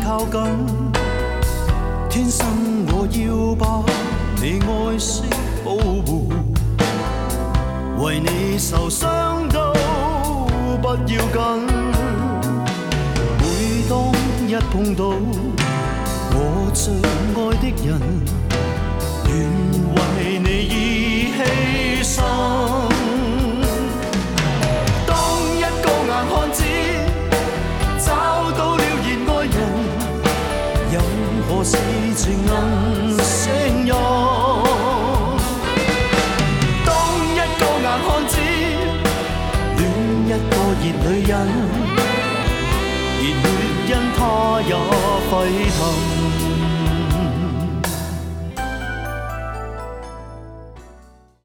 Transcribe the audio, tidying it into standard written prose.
靠近，天生我要把你愛惜保護，為你受傷都不要緊。每當一碰到我最愛的人，願為你而犧牲。當一個硬漢子找到了熱愛人，有何事情能勝任？當一個硬漢子戀一個熱女人，熱血因他也沸騰。